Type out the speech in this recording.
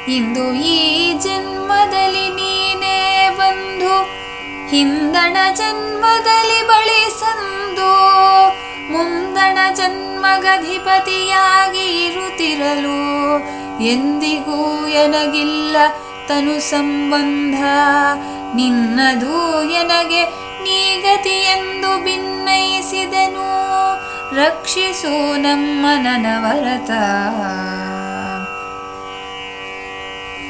ಇಂದು ಈ ಜನ್ಮದಲ್ಲಿ ನೀನೇ ಬಂದು ಹಿಂದಣ ಜನ್ಮದಲ್ಲಿ ಬಳಿ ಸಂದು ಮುಂದಣ ಜನ್ಮಗಧಿಪತಿಯಾಗಿ ಇರುತ್ತಿರಲು ಎಂದಿಗೂ ಎನಗಿಲ್ಲ ತನು ಸಂಬಂಧ ನಿನ್ನದು ಎನಗೆ ನೀಗತಿ ಎಂದು ಭಿನ್ನಯಿಸಿದನು ರಕ್ಷಿಸು ನಮ್ಮ ನನವರತ.